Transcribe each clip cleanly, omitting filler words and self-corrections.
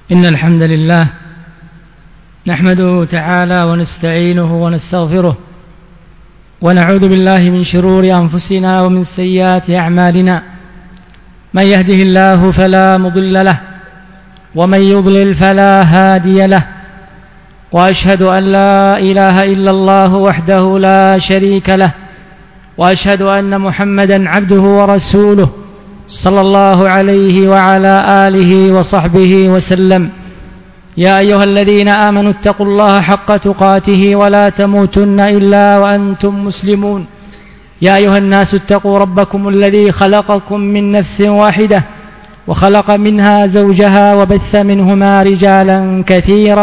إن الحمد لله نحمده تعالى ونستعينه ونستغفره ونعوذ بالله من شرور أنفسنا ومن سيئات أعمالنا. من يهده الله فلا مضل له ومن يضلل فلا هادي له، وأشهد أن لا إله إلا الله وحده لا شريك له، وأشهد أن محمدا عبده ورسوله صلى الله عليه وعلى آله وصحبه وسلم. يا أيها الذين آمنوا اتقوا الله حق تقاته ولا تموتن إلا وأنتم مسلمون. يا أيها الناس اتقوا ربكم الذي خلقكم من نفس واحدة وخلق منها زوجها وبث منهما رجالا كثيرا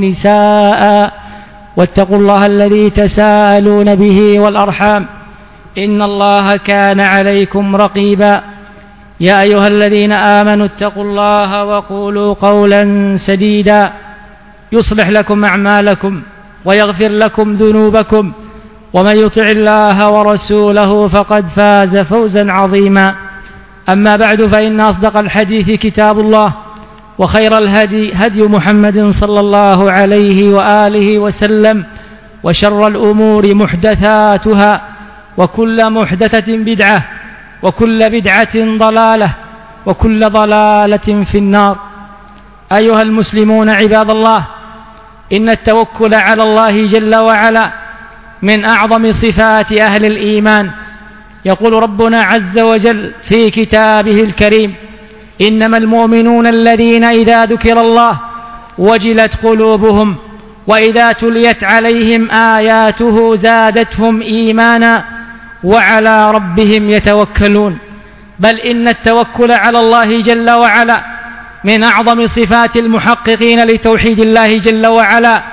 ونساء، واتقوا الله الذي تساءلون به والأرحام إن الله كان عليكم رقيبا. يا أيها الذين آمنوا اتقوا الله وقولوا قولا سديدا يصلح لكم أعمالكم ويغفر لكم ذنوبكم، ومن يطع الله ورسوله فقد فاز فوزا عظيما. أما بعد، فإن أصدق الحديث كتاب الله، وخير الهدي هدي محمد صلى الله عليه وآله وسلم، وشر الأمور محدثاتها، وكل محدثة بدعة، وكل بدعة ضلالة، وكل ضلالة في النار. أيها المسلمون عباد الله، إن التوكل على الله جل وعلا من أعظم صفات أهل الإيمان. يقول ربنا عز وجل في كتابه الكريم: إنما المؤمنون الذين إذا ذكر الله وجلت قلوبهم وإذا تليت عليهم آياته زادتهم إيمانا وعلى ربهم يتوكلون. بل إن التوكل على الله جل وعلا من أعظم صفات المحققين لتوحيد الله جل وعلا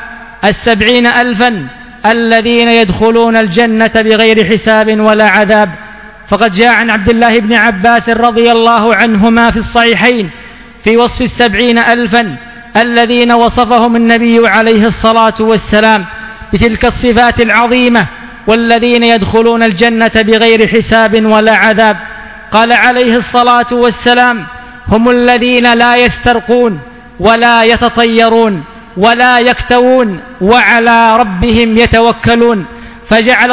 70,000 الذين يدخلون الجنة بغير حساب ولا عذاب. فقد جاء عن عبد الله بن عباس رضي الله عنهما في الصحيحين في وصف 70,000 الذين وصفهم النبي عليه الصلاة والسلام بتلك الصفات العظيمة، والذين يدخلون الجنة بغير حساب ولا عذاب. قال عليه الصلاة والسلام: هم الذين لا يسترقون ولا يتطيرون ولا يكتوون وعلى ربهم يتوكلون. فجعل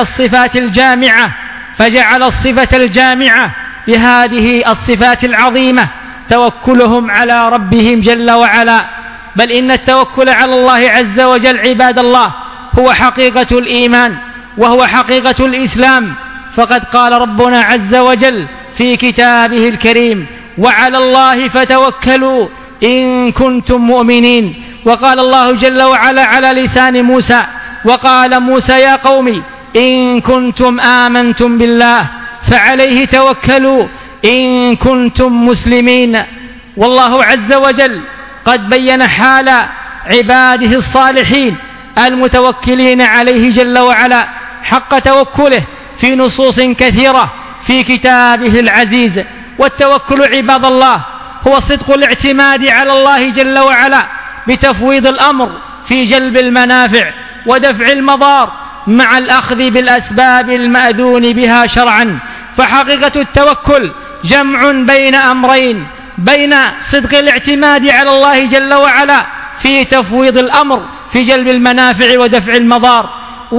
الصفة الجامعة بهذه الصفات العظيمة توكلهم على ربهم جل وعلا. بل إن التوكل على الله عز وجل عباد الله هو حقيقة الإيمان، وهو حقيقة الإسلام. فقد قال ربنا عز وجل في كتابه الكريم: وعلى الله فتوكلوا إن كنتم مؤمنين. وقال الله جل وعلا على لسان موسى: وقال موسى يا قوم إن كنتم آمنتم بالله فعليه توكلوا إن كنتم مسلمين. والله عز وجل قد بين حال عباده الصالحين المتوكلين عليه جل وعلا حق توكله في نصوص كثيرة في كتابه العزيز. والتوكل عباد الله هو صدق الاعتماد على الله جل وعلا بتفويض الأمر في جلب المنافع ودفع المضار مع الأخذ بالأسباب المأذون بها شرعا. فحقيقة التوكل جمع بين أمرين: بين صدق الاعتماد على الله جل وعلا في تفويض الأمر في جلب المنافع ودفع المضار،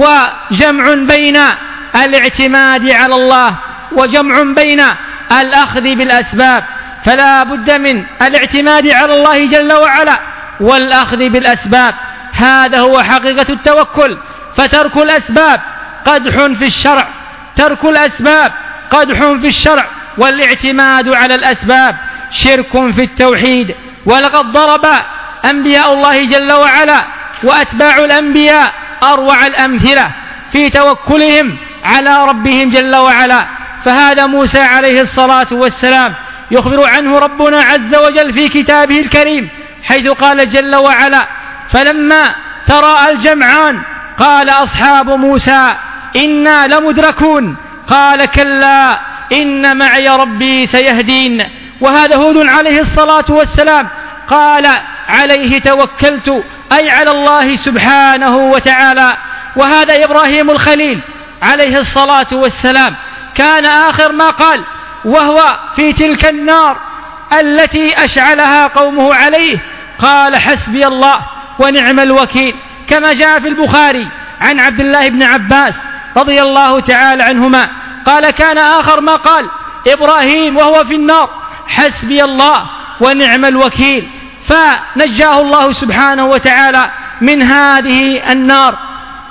وجمع بين الاعتماد على الله وجمع بين الأخذ بالأسباب. فلا بد من الاعتماد على الله جل وعلا والأخذ بالأسباب. هذا هو حقيقة التوكل. فترك الأسباب قدح في الشرع، ترك الأسباب قدح في الشرع، والاعتماد على الأسباب شرك في التوحيد. ولقد ضرب أنبياء الله جل وعلا وأتباع الأنبياء أروع الأمثلة في توكلهم على ربهم جل وعلا. فهذا موسى عليه الصلاة والسلام يخبر عنه ربنا عز وجل في كتابه الكريم، حيث قال جل وعلا: فلما تراءى الجمعان قال أصحاب موسى إنا لمدركون قال كلا إن معي ربي سيهدين. وهذا هود عليه الصلاة والسلام قال عليه توكلت، أي على الله سبحانه وتعالى. وهذا إبراهيم الخليل عليه الصلاة والسلام كان آخر ما قال وهو في تلك النار التي أشعلها قومه عليه قال حسبي الله ونعم الوكيل، كما جاء في البخاري عن عبد الله بن عباس رضي الله تعالى عنهما قال كان آخر ما قال إبراهيم وهو في النار حسبي الله ونعم الوكيل، فنجاه الله سبحانه وتعالى من هذه النار،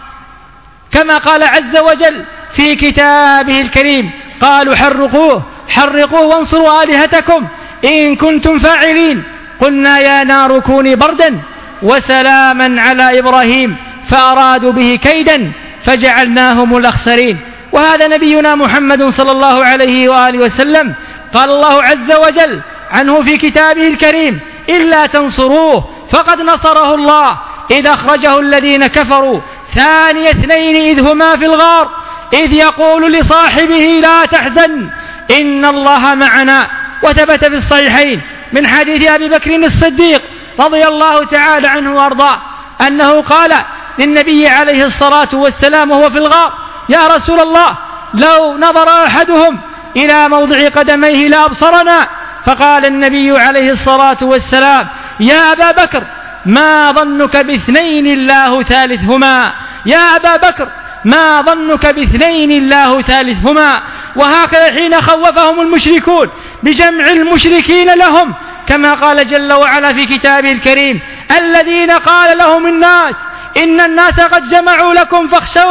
كما قال عز وجل في كتابه الكريم قالوا حرقوه وانصروا آلهتكم إن كنتم فاعلين، قلنا يا نار كوني بردا وسلاما على إبراهيم فأرادوا به كيدا فجعلناهم الأخسرين. وهذا نبينا محمد صلى الله عليه وآله وسلم قال الله عز وجل عنه في كتابه الكريم إلا تنصروه فقد نصره الله إذ أخرجه الذين كفروا ثاني اثنين إذ هما في الغار إذ يقول لصاحبه لا تحزن إن الله معنا. وثبت في الصحيحين من حديث أبي بكر الصديق رضي الله تعالى عنه وأرضاه أنه قال للنبي عليه الصلاة والسلام وهو في الغار يا رسول الله لو نظر أحدهم إلى موضع قدميه لأبصرنا، فقال النبي عليه الصلاة والسلام يا أبا بكر ما ظنك باثنين الله ثالثهما، يا أبا بكر ما ظنك باثنين الله ثالثهما. وهكذا حين خوفهم المشركون بجمع المشركين لهم كما قال جل وعلا في كتابه الكريم الذين قال لهم الناس إن الناس قد جمعوا لكم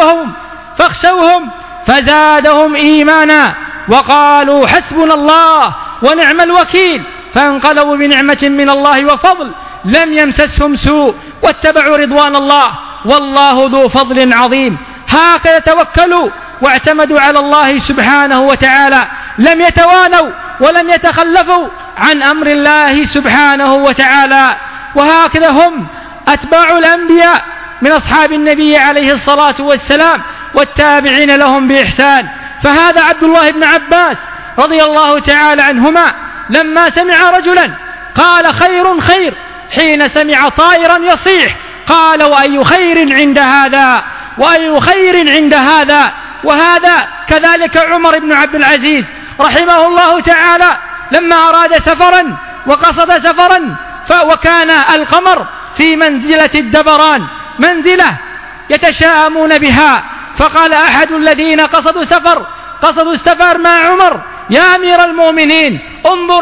فاخشوهم فزادهم إيمانا وقالوا حسبنا الله ونعم الوكيل، فانقلبوا بنعمة من الله وفضل لم يمسسهم سوء واتبعوا رضوان الله والله ذو فضل عظيم. هكذا توكلوا واعتمدوا على الله سبحانه وتعالى، لم يتوانوا ولم يتخلفوا عن أمر الله سبحانه وتعالى. وهكذا هم أتباع الأنبياء من أصحاب النبي عليه الصلاة والسلام والتابعين لهم بإحسان. فهذا عبد الله بن عباس رضي الله تعالى عنهما لما سمع رجلا قال خير حين سمع طائرا يصيح قال وأي خير عند هذا وأي خير عند هذا. وهذا كذلك عمر بن عبد العزيز رحمه الله تعالى لما أراد سفرا وقصد سفرا وكان القمر في منزلة الدبران، منزلة يتشاءمون بها، فقال أحد الذين قصدوا السفر مع عمر يا أمير المؤمنين انظر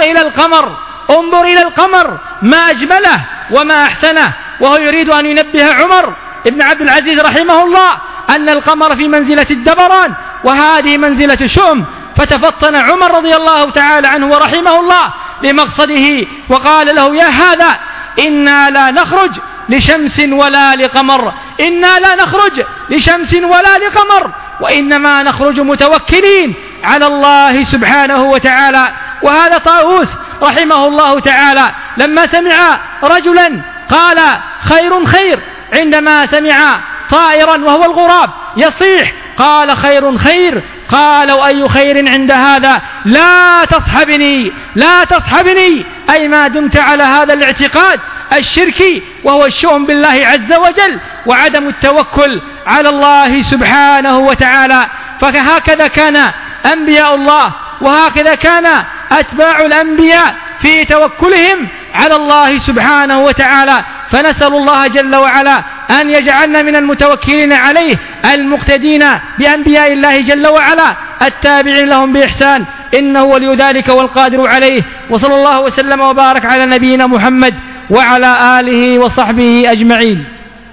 إلى القمر ما أجمله وما أحسنه، وهو يريد أن ينبه عمر ابن عبد العزيز رحمه الله أن القمر في منزلة الدبران وهذه منزلة شؤم. فتفطن عمر رضي الله تعالى عنه ورحمه الله لمقصده وقال له يا هذا إنا لا نخرج لشمس ولا لقمر، إنا لا نخرج لشمس ولا لقمر وإنما نخرج متوكلين على الله سبحانه وتعالى. وهذا طاووس رحمه الله تعالى لما سمع رجلا قال خير عندما سمع طائرا وهو الغراب يصيح قال خير قال وأي خير عند هذا لا تصحبني أي ما دمت على هذا الاعتقاد الشركي وهو الشؤم بالله عز وجل وعدم التوكل على الله سبحانه وتعالى. فهكذا كان أنبياء الله وهكذا كان أتباع الأنبياء في توكلهم على الله سبحانه وتعالى. فنسأل الله جل وعلا أن يجعلنا من المتوكلين عليه المقتدين بأنبياء الله جل وعلا التابعين لهم بإحسان، إنه ولي ذلك والقادر عليه. وصلى الله وسلم وبارك على نبينا محمد وعلى آله وصحبه أجمعين.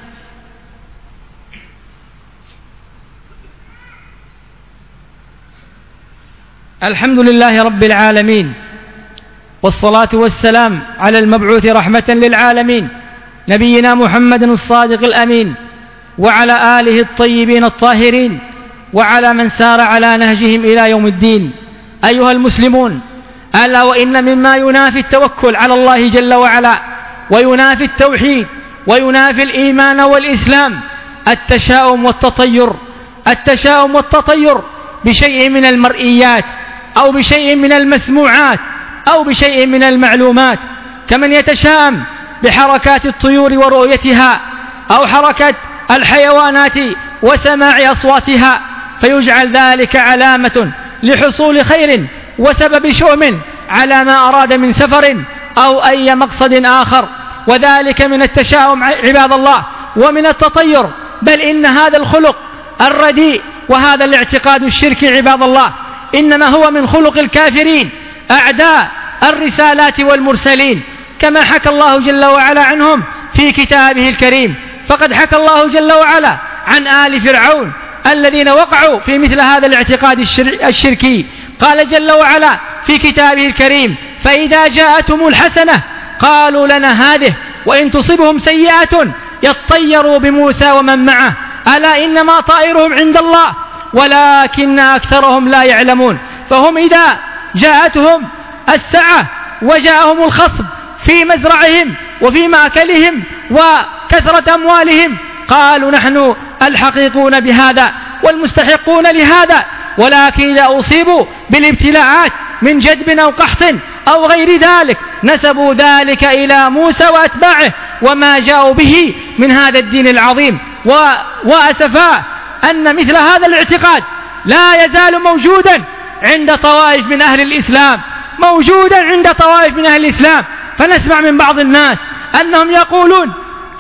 الحمد لله رب العالمين، والصلاة والسلام على المبعوث رحمة للعالمين نبينا محمد الصادق الأمين وعلى آله الطيبين الطاهرين وعلى من سار على نهجهم إلى يوم الدين. أيها المسلمون، ألا وإن مما ينافي التوكل على الله جل وعلا وينافي التوحيد وينافي الإيمان والإسلام التشاؤم والتطير بشيء من المرئيات أو بشيء من المسموعات أو بشيء من المعلومات، كمن يتشاءم بحركات الطيور ورؤيتها أو حركة الحيوانات وسماع أصواتها، فيجعل ذلك علامة لحصول خير وسبب شؤم على ما أراد من سفر أو أي مقصد آخر. وذلك من التشاؤم عباد الله ومن التطير، بل إن هذا الخلق الرديء وهذا الاعتقاد الشركي عباد الله إنما هو من خلق الكافرين أعداء الرسالات والمرسلين، كما حكى الله جل وعلا عنهم في كتابه الكريم. فقد حكى الله جل وعلا عن آل فرعون الذين وقعوا في مثل هذا الاعتقاد الشركي. قال جل وعلا في كتابه الكريم: فإذا جاءتهم الحسنة قالوا لنا هذه وإن تصبهم سيئة يطيروا بموسى ومن معه ألا إنما طائرهم عند الله ولكن أكثرهم لا يعلمون. فهم إذا جاءتهم السعة وجاءهم الخصب في مزرعهم وفي مأكلهم وكثرة أموالهم قالوا نحن الحقيقون بهذا والمستحقون لهذا، ولكن إذا أصيبوا بالابتلاءات من جدب أو قحط أو غير ذلك نسبوا ذلك إلى موسى وأتباعه وما جاءوا به من هذا الدين العظيم. وأسفا أن مثل هذا الاعتقاد لا يزال موجودا عند طوائف من أهل الإسلام، موجودا عند طوائف من أهل الإسلام. فنسمع من بعض الناس أنهم يقولون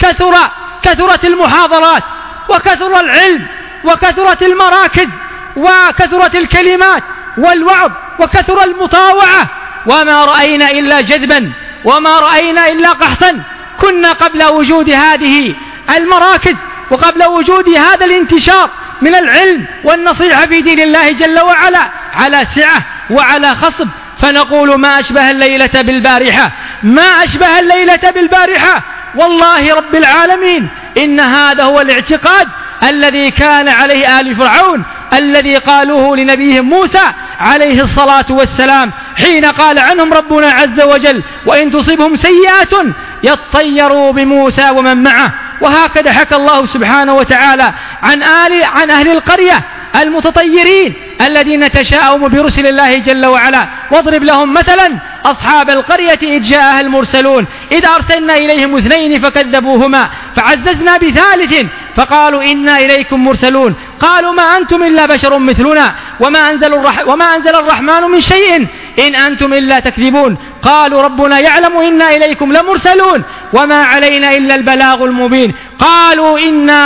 كثرت المحاضرات وكثر العلم وكثرت المراكز وكثرت الكلمات والوعظ وكثر المطاوعة وما رأينا إلا جذبا وما رأينا إلا قحطا. كنا قبل وجود هذه المراكز وقبل وجود هذا الانتشار من العلم والنصيحة في دين الله جل وعلا على سعة وعلى خصب. فنقول ما أشبه الليلة بالبارحة، ما أشبه الليلة بالبارحة. والله رب العالمين إن هذا هو الاعتقاد الذي كان عليه آل فرعون الذي قالوه لنبيهم موسى عليه الصلاة والسلام حين قال عنهم ربنا عز وجل: وإن تصبهم سيئة يطيروا بموسى ومن معه. وهكذا حكى الله سبحانه وتعالى عن أهل القرية المتطيرين الذين تشاءموا برسل الله جل وعلا. واضرب لهم مثلا أصحاب القرية إذ جاءها المرسلون إذ أرسلنا إليهم 2 فكذبوهما فعززنا ب3 فقالوا إنا إليكم مرسلون قالوا ما أنتم إلا بشر مثلنا وما أنزل الرحمن من شيء إن أنتم إلا تكذبون قالوا ربنا يعلم إنا إليكم لمرسلون وما علينا إلا البلاغ المبين قالوا إنا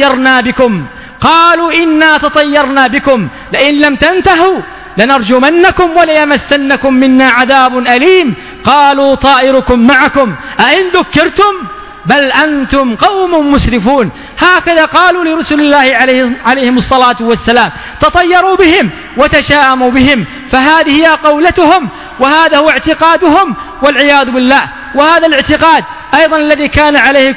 تطيرنا بكم لئن لم تنتهوا لنرجمنكم وليمسنكم منا عذاب أليم قالوا طائركم معكم أئن ذكرتم بل أنتم قوم مسرفون. هكذا قالوا لرسل الله عليهم الصلاة والسلام، تطيروا بهم وتشاءموا بهم. فهذه هي قولتهم وهذا هو اعتقادهم والعياذ بالله. وهذا الاعتقاد أيضا الذي كان عليه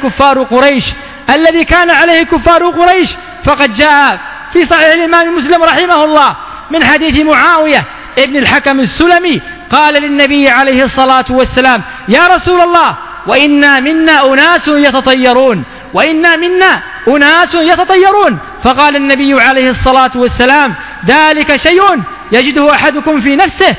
كفار قريش فقد جاء في صحيح الإمام مسلم رحمه الله من حديث معاوية ابن الحكم السلمي قال للنبي عليه الصلاة والسلام: يا رسول الله وإنا منا أناس يتطيرون فقال النبي عليه الصلاة والسلام: ذلك شيء يجده أحدكم في نفسه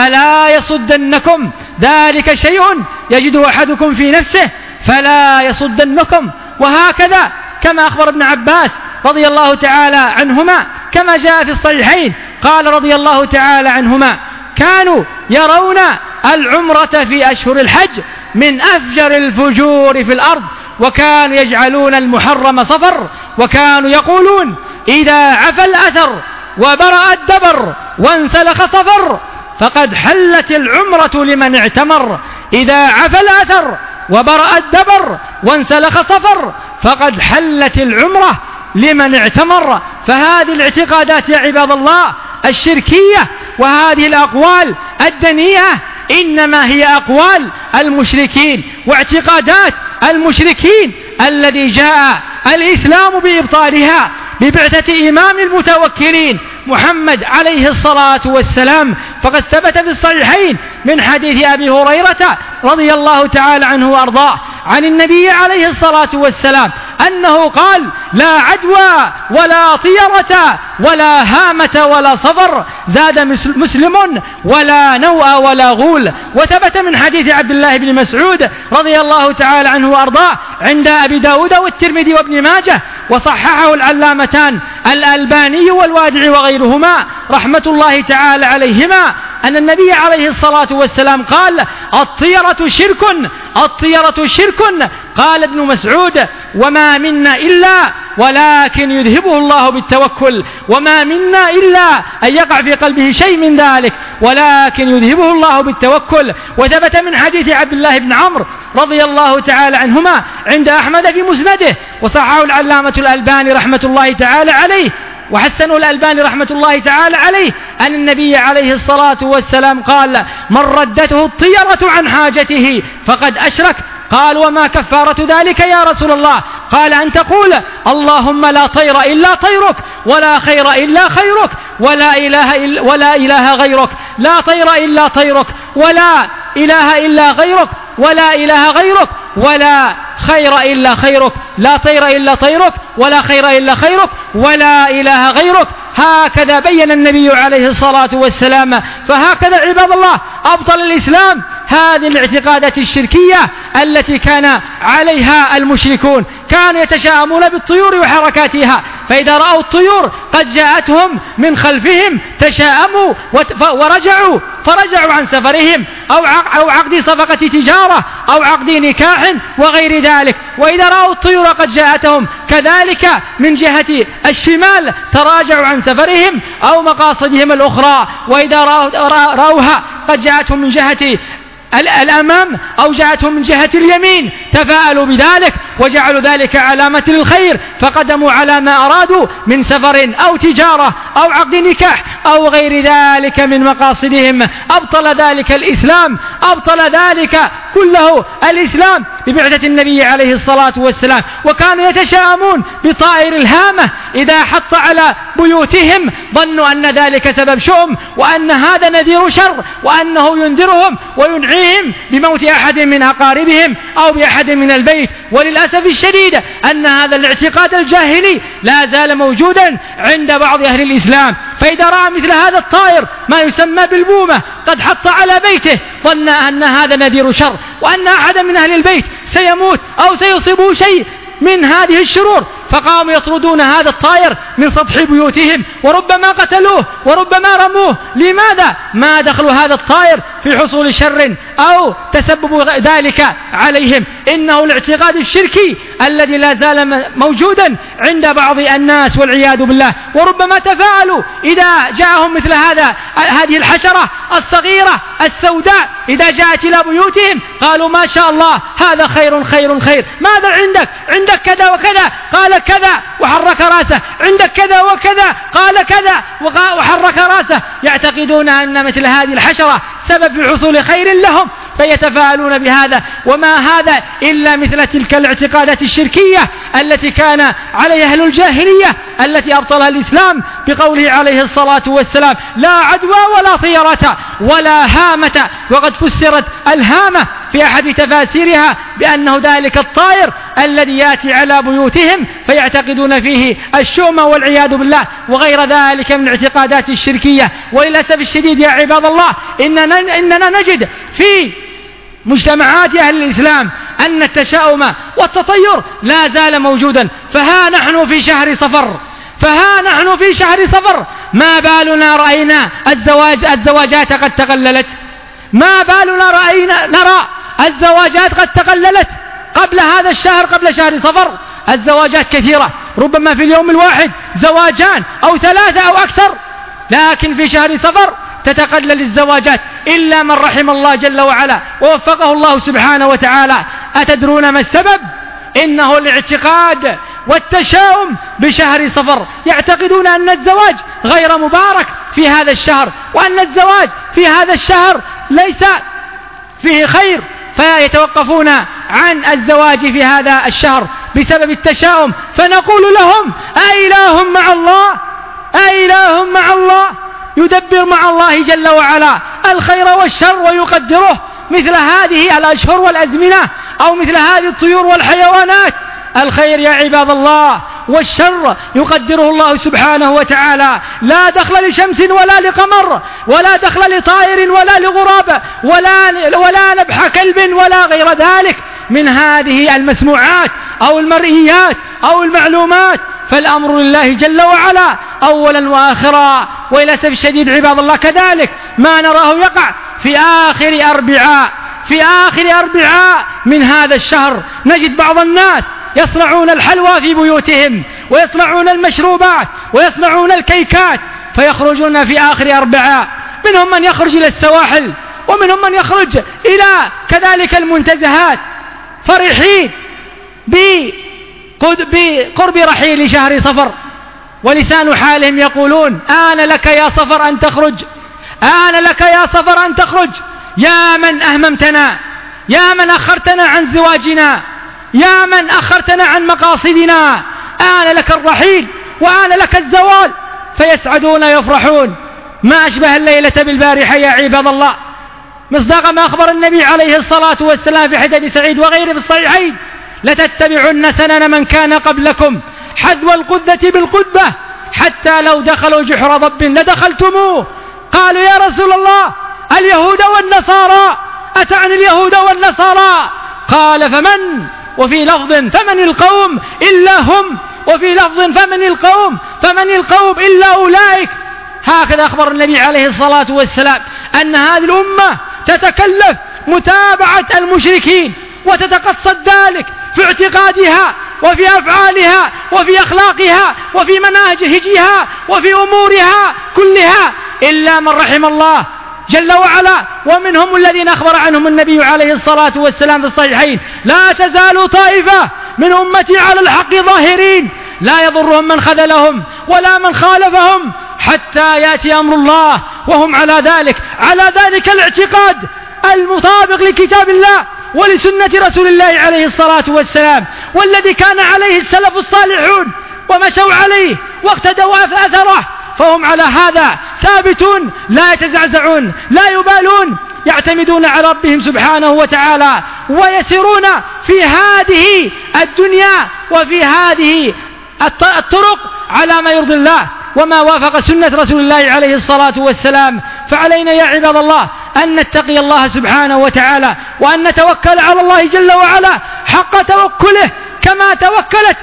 فلا يصدنكم وهكذا كما أخبر ابن عباس رضي الله تعالى عنهما كما جاء في الصحيحين قال رضي الله تعالى عنهما: كانوا يرون العمرة في أشهر الحج من أفجر الفجور في الأرض وكانوا يجعلون المحرم صفر وكانوا يقولون: إذا عفى الأثر وبرأ الدبر وانسلخ صفر فقد حلت العمرة لمن اعتمر. إذا عفى الأثر وبرأ الدبر وانسلخ صفر فقد حلت العمرة لمن اعتمر. فهذه الاعتقادات يا عباد الله الشركية وهذه الأقوال الدنيئة إنما هي أقوال المشركين واعتقادات المشركين الذي جاء الإسلام بإبطالها ببعثة إمام المتوكلين محمد عليه الصلاة والسلام. فقد ثبت في الصحيحين من حديث أبي هريرة رضي الله تعالى عنه وأرضاه عن النبي عليه الصلاة والسلام أنه قال: لا عدوى ولا طيرة ولا هامة ولا صفر. زاد مسلم ولا نوء ولا غول. وثبت من حديث عبد الله بن مسعود رضي الله تعالى عنه وأرضاه عند أبي داود والترمذي وابن ماجه، وصححه العلامتان الألباني والوادع وغيرهما رحمة الله تعالى عليهما، أن النبي عليه الصلاة والسلام قال: الطيرة شرك، الطيرة شرك. قال ابن مسعود: وما منا إلا ولكن يذهبه الله بالتوكل، وما منا إلا أن يقع في قلبه شيء من ذلك ولكن يذهبه الله بالتوكل. وثبت من حديث عبد الله بن عمرو رضي الله تعالى عنهما عند أحمد في مسنده، وصححه العلامة الألباني رحمة الله تعالى عليه، وحسنه الألباني رحمة الله تعالى عليه، أن النبي عليه الصلاة والسلام قال: من ردته الطيرة عن حاجته فقد أشرك. قال: وما كفارة ذلك يا رسول الله؟ قال: أن تقول: اللهم لا طير إلا طيرك، ولا خير إلا خيرك، ولا إله غيرك، لا طير إلا طيرك، ولا إله إلا غيرك، ولا إله غيرك، ولا خير إلا خيرك، لا طير إلا طيرك، ولا خير إلا خيرك، ولا إله غيرك. هكذا بين النبي عليه الصلاة والسلام. فهكذا عباد الله أبطل الإسلام هذه الاعتقادات الشركية التي كان عليها المشركون. كانوا يتشاءمون بالطيور وحركاتها، فإذا رأوا الطيور قد جاءتهم من خلفهم تشاءموا فرجعوا عن سفرهم أو عقد صفقة تجارة أو عقد نكاح وغير ذلك. وإذا رأوا الطيور قد جاءتهم كذلك من جهة الشمال تراجعوا عن سفرهم أو مقاصدهم الأخرى. وإذا رأوها قد جاءتهم من جهة الأمام أو جاءتهم من جهة اليمين تفاءلوا بذلك وجعلوا ذلك علامة للخير، فقدموا على ما أرادوا من سفر أو تجارة أو عقد نكاح أو غير ذلك من مقاصدهم. أبطل ذلك الإسلام، أبطل ذلك كله الإسلام ببعثة النبي عليه الصلاة والسلام. وكانوا يتشاءمون بطائر الهامة إذا حط على بيوتهم، ظنوا أن ذلك سبب شؤم وأن هذا نذير شر وأنه ينذرهم وينعيهم بموت أحد من أقاربهم أو بأحد من البيت. وللأسف الشديد أن هذا الاعتقاد الجاهلي لا زال موجودا عند بعض أهل الإسلام. فإذا رأى مثل هذا الطائر ما يسمى بالبومة قد حط على بيته ظن أن هذا نذير شر وأن أحدا من أهل البيت سيموت أو سيصيبه شيء من هذه الشرور، فقاموا يطردون هذا الطائر من سطح بيوتهم وربما قتلوه وربما رموه. لماذا؟ ما دخل هذا الطائر في حصول شر أو تسبب ذلك عليهم. إنه الاعتقاد الشركي الذي لا زال موجودا عند بعض الناس والعياذ بالله. وربما تفاعلوا إذا جاءهم مثل هذه الحشرة الصغيرة السوداء، إذا جاءت إلى بيوتهم قالوا: ما شاء الله هذا خير خير خير، ماذا عندك كذا وكذا، قال كذا وحرك راسه، عندك كذا وكذا، قال كذا وحرك راسه. يعتقدون أن مثل هذه الحشرة سبب في حصول خير لهم فيتفاعلون بهذا. وما هذا إلا مثل تلك الاعتقادات الشركية التي كان عليها أهل الجاهلية التي أبطلها الإسلام بقوله عليه الصلاة والسلام: لا عدوى ولا طيرة ولا هامة. وقد فسرت الهامة في أحد تفاسيرها بأنه ذلك الطائر الذي يأتي على بيوتهم فيعتقدون فيه الشؤم والعياذ بالله وغير ذلك من الاعتقادات الشركية. وللأسف الشديد يا عباد الله إننا نجد في مجتمعات أهل الإسلام أن التشاؤم والتطير لا زال موجودا. فها نحن في شهر صفر ما بالنا رأينا الزواجات قد تقللت، ما بالنا نرى الزواجات قد تقللت. قبل هذا الشهر، قبل شهر صفر، الزواجات كثيرة، ربما في اليوم الواحد زواجان أو 3 أو أكثر. لكن في شهر صفر تتقلل الزواجات إلا من رحم الله جل وعلا ووفقه الله سبحانه وتعالى. أتدرون ما السبب؟ إنه الاعتقاد والتشاؤم بشهر صفر. يعتقدون أن الزواج غير مبارك في هذا الشهر، وأن الزواج في هذا الشهر ليس فيه خير، فيتوقفون عن الزواج في هذا الشهر بسبب التشاؤم. فنقول لهم: أإله مع الله يدبر مع الله جل وعلا الخير والشر ويقدره مثل هذه الأشهر والأزمنة أو مثل هذه الطيور والحيوانات؟ الخير يا عباد الله والشر يقدره الله سبحانه وتعالى. لا دخل لشمس ولا لقمر، ولا دخل لطائر ولا لغراب ولا نبح كلب ولا غير ذلك من هذه المسموعات أو المرئيات أو المعلومات، فالأمر لله جل وعلا أولا وآخرا. وللأسف الشديد عباد الله كذلك ما نراه يقع في آخر أربعاء من هذا الشهر، نجد بعض الناس يصنعون الحلوى في بيوتهم ويصنعون المشروبات ويصنعون الكيكات، فيخرجون في آخر أربعاء، منهم من يخرج إلى السواحل ومنهم من يخرج إلى كذلك المنتزهات، فرحين بقرب رحيل شهر صفر، ولسان حالهم يقولون آن لك يا صفر أن تخرج، آن لك يا صفر أن تخرج، يا من أهممتنا، يا من أخرتنا عن زواجنا، يا من أخرتنا عن مقاصدنا، آن لك الرحيل وآن لك الزوال. فيسعدون يفرحون. ما أشبه الليلة بالبارحة يا عباد الله، مصداق ما أخبر النبي عليه الصلاة والسلام في حديث سعيد وغيره في الصحيحين: لتتبعن سنن من كان قبلكم حذو القذة بالقذة حتى لو دخلوا جحر ضب لدخلتموه. قالوا يا رسول الله اليهود والنصارى، أتعني اليهود والنصارى؟ قال فمن؟ وفي لفظ فمن القوم إلا هم، وفي لفظ فمن القوم إلا أولئك. هكذا أخبر النبي عليه الصلاة والسلام أن هذه الأمة تتكلف متابعة المشركين، وتتقصد ذلك في اعتقادها وفي أفعالها وفي أخلاقها وفي مناهجها وفي أمورها كلها، إلا من رحم الله جل وعلا. ومنهم الذين أخبر عنهم النبي عليه الصلاة والسلام في الصحيحين: لا تزال طائفة من أمتي على الحق ظاهرين لا يضرهم من خذلهم ولا من خالفهم حتى يأتي أمر الله وهم على ذلك الاعتقاد المطابق لكتاب الله ولسنة رسول الله عليه الصلاة والسلام، والذي كان عليه السلف الصالحون ومشوا عليه واقتدوا أثره، فهم على هذا ثابتون لا يتزعزعون لا يبالون، يعتمدون على ربهم سبحانه وتعالى، ويسيرون في هذه الدنيا وفي هذه الطرق على ما يرضي الله وما وافق سنة رسول الله عليه الصلاة والسلام. فعلينا يا عباد الله أن نتقي الله سبحانه وتعالى، وأن نتوكل على الله جل وعلا حق توكله، كما توكلت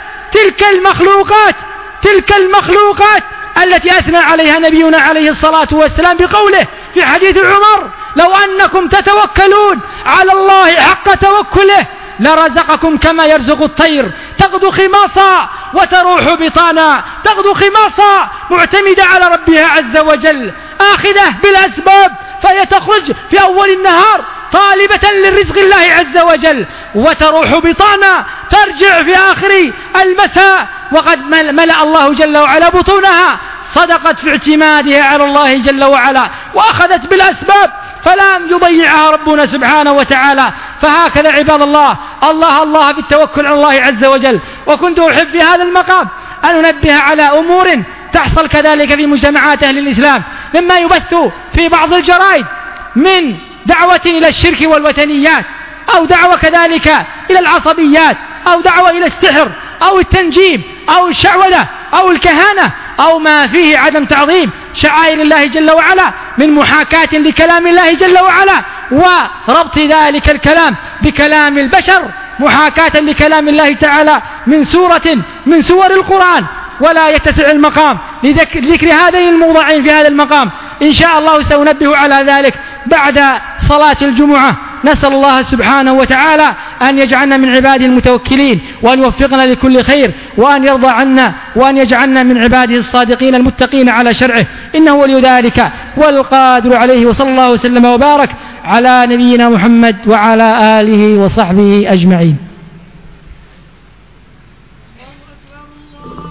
تلك المخلوقات التي أثنى عليها نبينا عليه الصلاة والسلام بقوله في حديث عمر: لو أنكم تتوكلون على الله حق توكله لرزقكم كما يرزق الطير تغدو خماصا وتروح بطانا، تغدو خماصا معتمدة على ربها عز وجل، آخذة بالأسباب، فهي تخرج في أول النهار طالبة للرزق الله عز وجل، وتروح بطانا ترجع في آخر المساء وقد ملأ الله جل وعلا بطونها، صدقت في اعتمادها على الله جل وعلا وأخذت بالأسباب فلم يضيعها ربنا سبحانه وتعالى. فهكذا عباد الله في التوكل على الله عز وجل. وكنت أحب في هذا المقام أن أنبه على أمور تحصل كذلك في مجتمعات أهل الإسلام، مما يبث في بعض الجرائد من دعوة إلى الشرك والوثنيات، أو دعوة كذلك إلى العصبيات، أو دعوة إلى السحر أو التنجيم أو الشعوذة أو الكهانة، أو ما فيه عدم تعظيم شعائر الله جل وعلا من محاكاة لكلام الله جل وعلا، وربط ذلك الكلام بكلام البشر محاكاة لكلام الله تعالى من سور القرآن. ولا يتسع المقام لذكر هذين الموضوعين في هذا المقام، إن شاء الله سأنبه على ذلك بعد صلاة الجمعة. نسأل الله سبحانه وتعالى أن يجعلنا من عباده المتوكلين، وأن يوفقنا لكل خير، وأن يرضى عنا، وأن يجعلنا من عباده الصادقين المتقين على شرعه، إنه ولي ذلك والقادر عليه. وصلى الله وسلم وبارك على نبينا محمد وعلى آله وصحبه أجمعين.